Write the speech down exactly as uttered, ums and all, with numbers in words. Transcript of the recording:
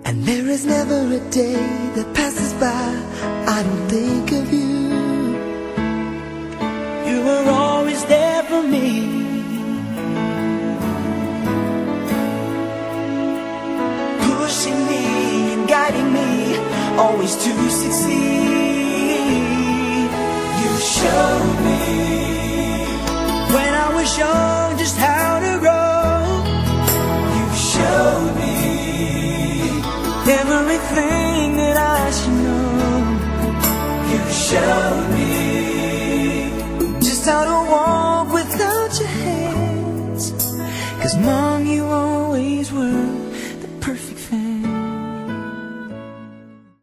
And there is never a day that passes by I don't think of you. You were always there for me, pushing me and guiding me, always to succeed. You showed me when I was young just how to grow. You showed me everything that I should know. You showed me just how to walk without your hands, 'cause mom